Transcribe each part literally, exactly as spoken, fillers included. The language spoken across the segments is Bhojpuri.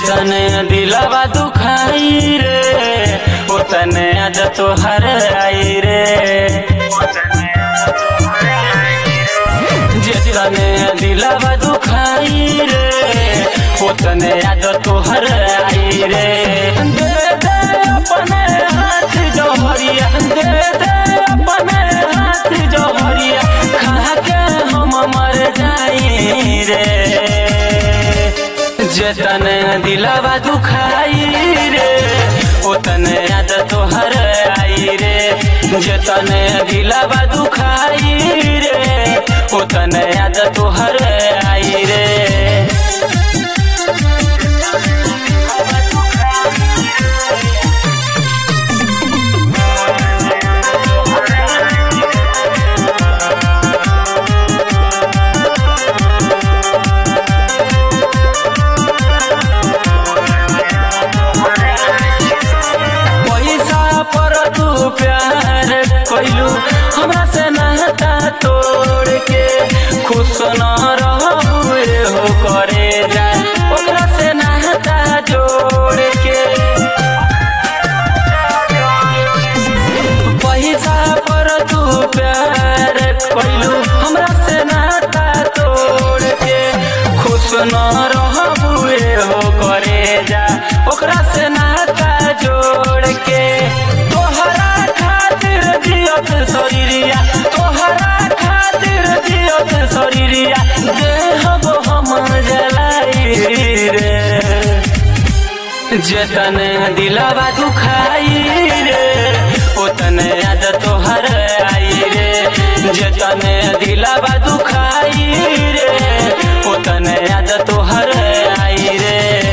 जेतने दिलवा दुखाई रे ओतने आज तोहर आई रे। जेतने दिलवा दुखाई रे ओतने आज तोहर आई रे। दे दे अपने हाथ जोहरिया दे दे अपने हाथ जोहरिया खा के हम मर जाई रे। जेतने दिलवा दुखाई रे ओतने याद तोहर आई रे। जेतने दिलवा दुखाई रे ओतने याद तोहर आई रे। प्यार कोइलू हमरा से नाता तोड़ के खुश न रहुए हो करे जाए ओकरा से नाता जोड़ के। पैसा पर तू प्यार कोइलू हमरा से नाता तोड़ के खुश न रहुए हो करे जाए ओकरा से नाता जोड़ के। शरीरिया तोहरा खातिर जियत शरीरिया देहब हम जलाई रे। जेतने दिलवा दुखाई रे ओतने याद तोहर आई रे। जेतने दिलवा दुखाई रे ओतने याद तोहर आई रे।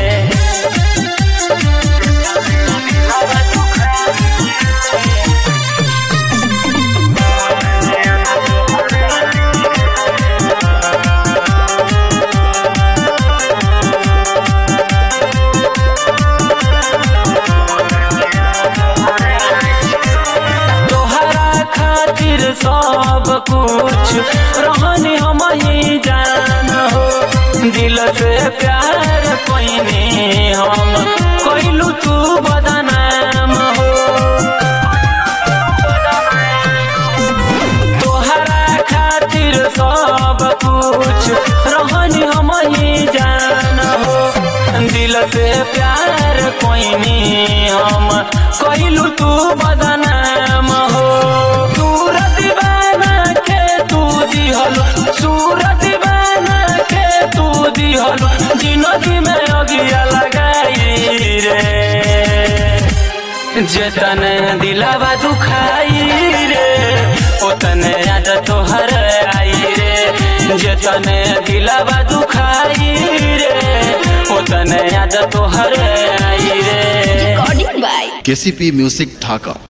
सब कुछ रहनी हम ही जान हो दिल से प्यार कोइनी हम कोइलू तू बदनाम हो। तोहरा खातिर सब कुछ रहनी हम ही जान हो दिल से प्यार कोइनी हम कोइलू तू बदनाम हो। सूरत बना के तू दिहलू जिंदगी में अगिया लगाई रे। जेतने दिलवा दुखाई रे ओतने याद तोहर आई रे। जेतने दिलवा दुखाई रे ओतने याद तोहर आई रे। केसीपी म्यूजिक ढाका।